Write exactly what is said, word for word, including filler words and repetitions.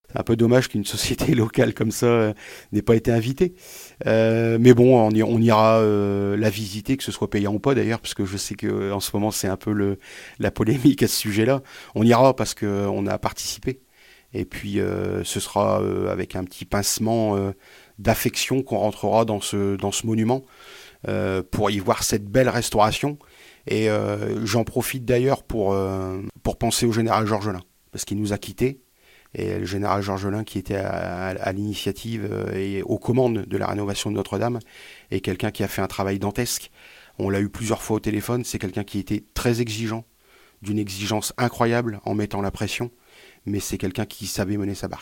C'est un peu dommage qu'une société locale comme ça euh, n'ait pas été invitée. Euh, mais bon, on, y- on ira euh, la visiter, que ce soit payant ou pas d'ailleurs, parce que je sais que en ce moment c'est un peu le, la polémique à ce sujet-là. On ira parce qu'on a participé. Et puis euh, ce sera euh, avec un petit pincement euh, d'affection qu'on rentrera dans ce, dans ce monument euh, pour y voir cette belle restauration. Et euh, j'en profite d'ailleurs pour, euh, pour penser au général Georgelin, parce qu'il nous a quittés. Et le général Georgelin, qui était à, à, à l'initiative euh, et aux commandes de la rénovation de Notre-Dame, est quelqu'un qui a fait un travail dantesque. On l'a eu plusieurs fois au téléphone. C'est quelqu'un qui était très exigeant, d'une exigence incroyable en mettant la pression. Mais c'est quelqu'un qui savait mener sa barque.